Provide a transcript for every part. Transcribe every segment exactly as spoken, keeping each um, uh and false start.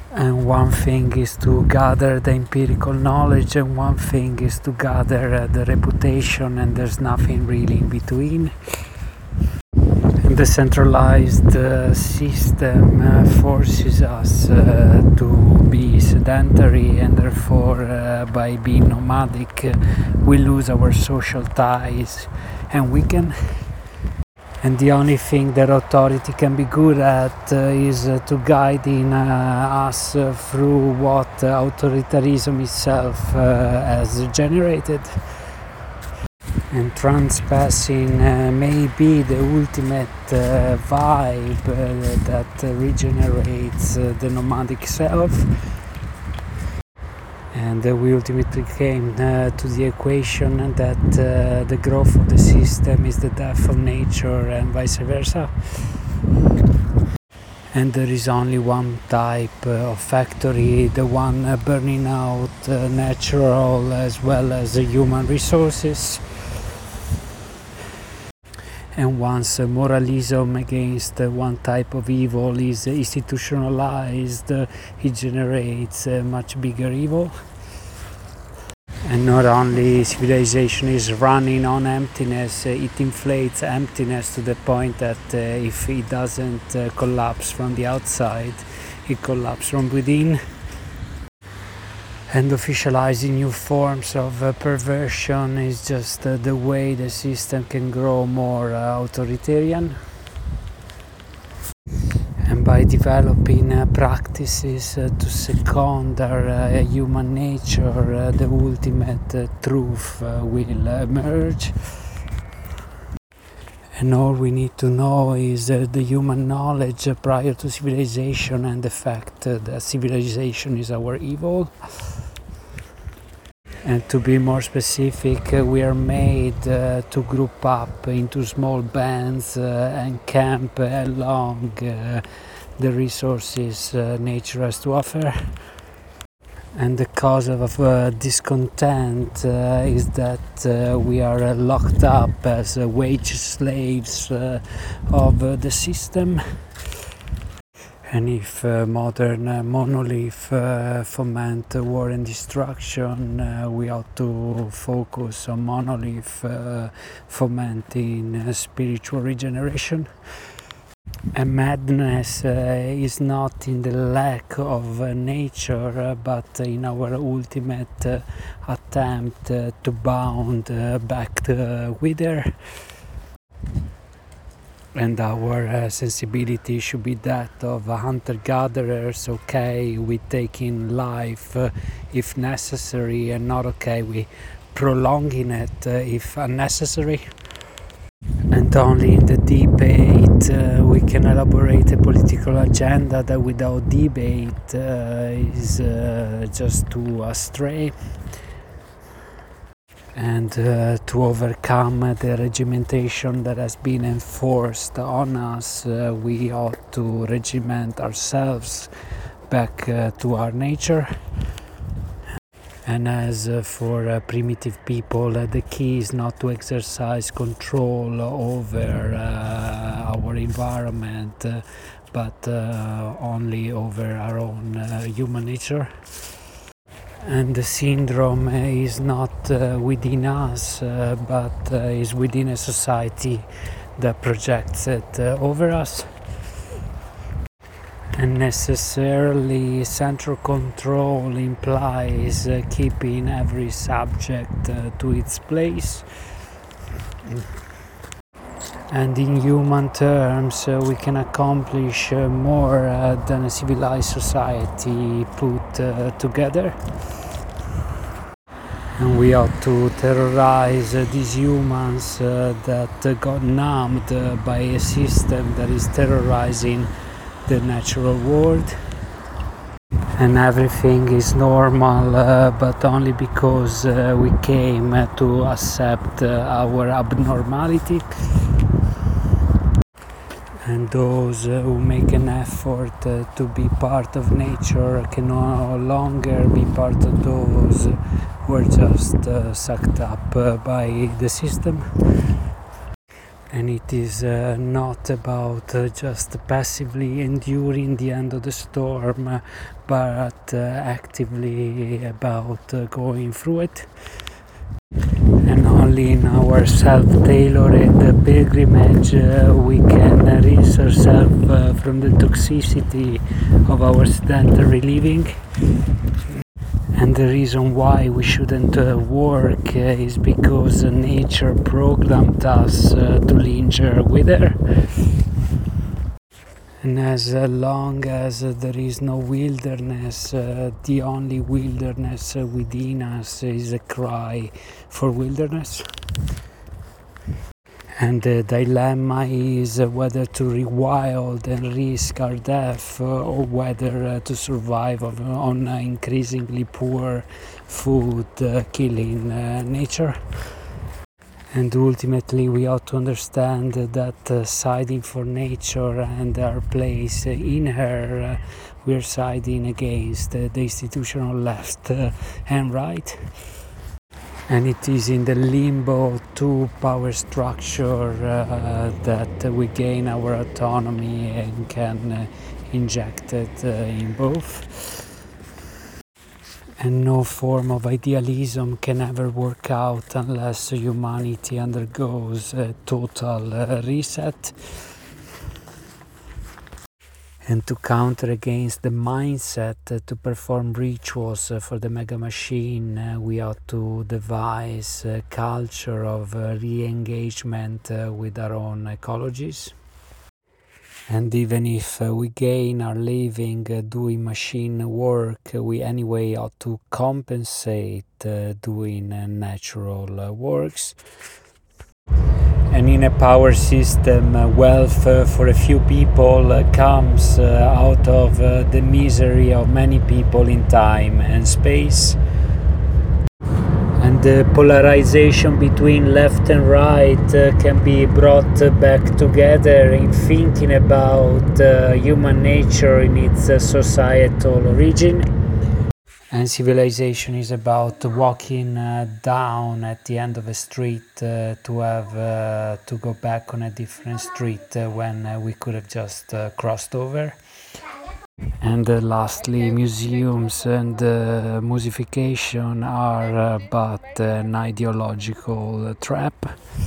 And one thing is to gather the empirical knowledge, and one thing is to gather uh, the reputation, and there's nothing really in between. And the centralized uh, system uh, forces us uh, to be sedentary, and therefore uh, by being nomadic uh, we lose our social ties and weaken. And the only thing that authority can be good at uh, is uh, to guiding uh, us uh, through what uh, authoritarianism itself uh, has generated. And transpassing uh, may be the ultimate uh, vibe uh, that uh, regenerates uh, the nomadic self. And uh, we ultimately came uh, to the equation that uh, the growth of the system is the death of nature, and vice versa. And there is only one type uh, of factory, the one uh, burning out uh, natural as well as uh, human resources. And once uh, moralism against uh, one type of evil is uh, institutionalized, uh, it generates uh, much bigger evil. And not only civilization is running on emptiness, uh, it inflates emptiness to the point that uh, if it doesn't uh, collapse from the outside, it collapses from within. And officializing new forms of uh, perversion is just uh, the way the system can grow more uh, authoritarian. And by developing uh, practices uh, to second our uh, human nature, uh, the ultimate uh, truth uh, will emerge. And all we need to know is uh, the human knowledge uh, prior to civilization, and the fact uh, that civilization is our evil. And to be more specific, uh, we are made uh, to group up into small bands uh, and camp along uh, the resources uh, nature has to offer. And the cause of uh, discontent uh, is that uh, we are uh, locked up as uh, wage slaves uh, of uh, the system. And if uh, modern uh, monolith uh, foment uh, war and destruction, uh, we ought to focus on monolith uh, fomenting uh, spiritual regeneration. And madness uh, is not in the lack of uh, nature, uh, but in our ultimate uh, attempt uh, to bound uh, back uh, with her. And our uh, sensibility should be that of hunter-gatherers, okay with taking life uh, if necessary, and not okay with prolonging it uh, if unnecessary. And only in the debate uh, we can elaborate a political agenda that without debate uh, is uh, just too astray. And uh, to overcome uh, the regimentation that has been enforced on us, uh, we ought to regiment ourselves back uh, to our nature. And as uh, for uh, primitive people, uh, the key is not to exercise control over uh, our environment, uh, but uh, only over our own uh, human nature. And the syndrome uh, is not uh, within us, uh, but uh, is within a society that projects it uh, over us. And necessarily central control implies uh, keeping every subject uh, to its place. And in human terms, uh, we can accomplish uh, more uh, than a civilized society put uh, together. And we ought to terrorize uh, these humans uh, that uh, got numbed uh, by a system that is terrorizing the natural world. And everything is normal, uh, but only because uh, we came uh, to accept uh, our abnormality. And those uh, who make an effort uh, to be part of nature can no longer be part of those who are just uh, sucked up uh, by the system. And it is uh, not about uh, just passively enduring the end of the storm, uh, but uh, actively about uh, going through it. And only in our self-tailored pilgrimage uh, we can uh, rinse ourselves uh, from the toxicity of our sedentary living. And the reason why we shouldn't uh, work uh, is because uh, nature programmed us uh, to linger with her. And as uh, long as uh, there is no wilderness, uh, the only wilderness uh, within us is a cry for wilderness. And the dilemma is uh, whether to rewild and risk our death uh, or whether uh, to survive of, on uh, increasingly poor food, uh, killing uh, nature. And ultimately we ought to understand that uh, siding for nature and our place in her, uh, we're siding against uh, the institutional left uh, and right. And it is in the limbo to power structure uh, that we gain our autonomy and can uh, inject it uh, in both. And no form of idealism can ever work out unless humanity undergoes a total uh, reset. And to counter against the mindset uh, to perform rituals uh, for the mega machine, uh, we ought to devise a culture of uh, re-engagement uh, with our own ecologies. And even if uh, we gain our living uh, doing machine work, uh, we anyway ought to compensate uh, doing uh, natural uh, works. And in a power system, uh, wealth uh, for a few people uh, comes uh, out of uh, the misery of many people in time and space. And the polarization between left and right uh, can be brought uh, back together in thinking about uh, human nature in its uh, societal origin. And civilization is about walking uh, down at the end of a street uh, to have uh, to go back on a different street uh, when uh, we could have just uh, crossed over. And uh, lastly, museums and uh, musification are uh, but an ideological uh, trap.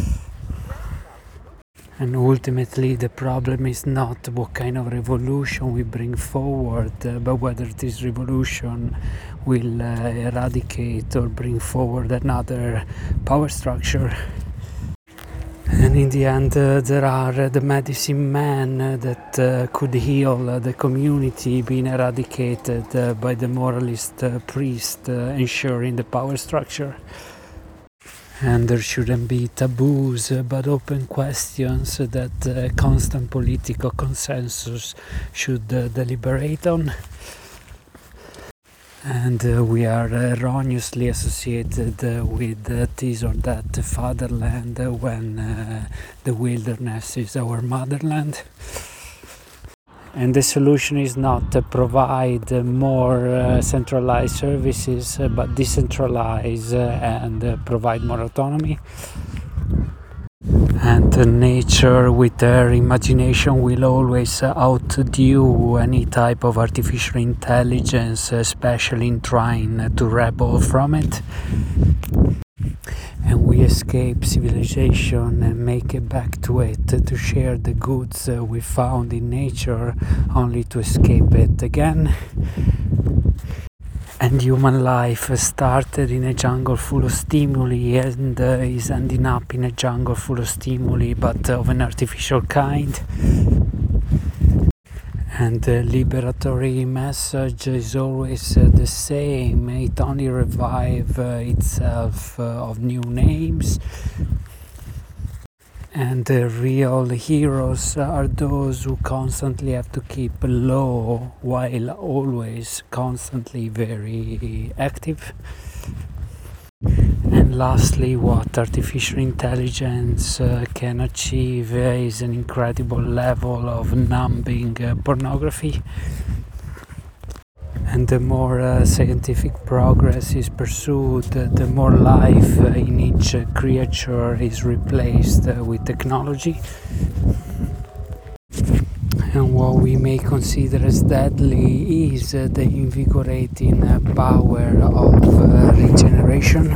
And ultimately the problem is not what kind of revolution we bring forward, uh, but whether this revolution will uh, eradicate or bring forward another power structure. And in the end, uh, there are uh, the medicine men uh, that uh, could heal uh, the community being eradicated uh, by the moralist uh, priest uh, ensuring the power structure. And there shouldn't be taboos, uh, but open questions that uh, constant political consensus should uh, deliberate on. And uh, we are erroneously associated uh, with uh, this or that fatherland uh, when uh, the wilderness is our motherland. And the solution is not to provide uh, more uh, centralized services, uh, but decentralize uh, and uh, provide more autonomy. And uh, nature with her imagination will always uh, outdo any type of artificial intelligence, especially in trying uh, to rebel from it. And we escape civilization and make it back to it to share the goods uh, we found in nature, only to escape it again. And human life started in a jungle full of stimuli and uh, is ending up in a jungle full of stimuli, but of an artificial kind. And the liberatory message is always uh, the same. It only revives uh, itself uh, of new names. And the real heroes are those who constantly have to keep low while always constantly very active. And lastly, what artificial intelligence uh, can achieve uh, is an incredible level of numbing uh, pornography. And the more uh, scientific progress is pursued, uh, the more life uh, in each uh, creature is replaced uh, with technology. And what we may consider as deadly is uh, the invigorating uh, power of uh, regeneration.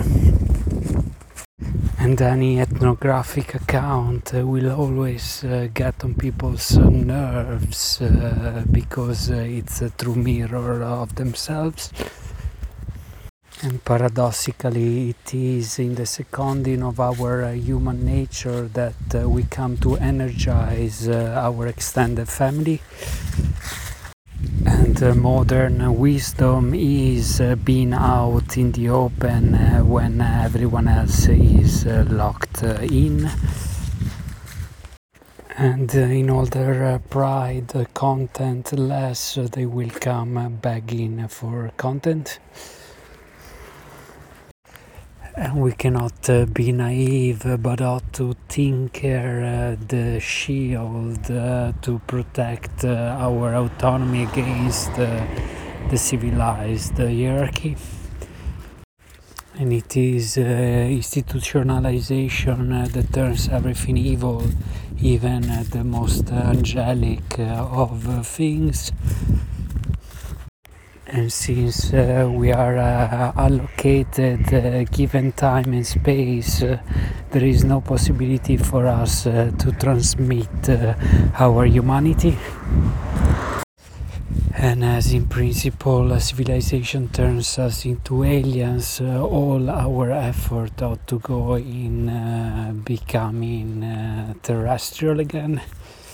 And any ethnographic account uh, will always uh, get on people's uh, nerves uh, because uh, it's a true mirror of themselves. And paradoxically, it is in the seconding of our uh, human nature that uh, we come to energize uh, our extended family. And uh, modern wisdom is uh, being out in the open uh, when everyone else is uh, locked uh, in. And uh, in all their uh, pride, uh, content less, uh, they will come uh, begging for content. And we cannot uh, be naive, uh, but ought to tinker uh, the shield uh, to protect uh, our autonomy against uh, the civilized uh, hierarchy. And it is uh, institutionalization uh, that turns everything evil, even uh, the most angelic uh, of uh, things. And since uh, we are uh, allocated uh, given time and space, uh, there is no possibility for us uh, to transmit uh, our humanity. And as in principle uh, civilization turns us into aliens, uh, all our effort ought to go in uh, becoming uh, terrestrial again.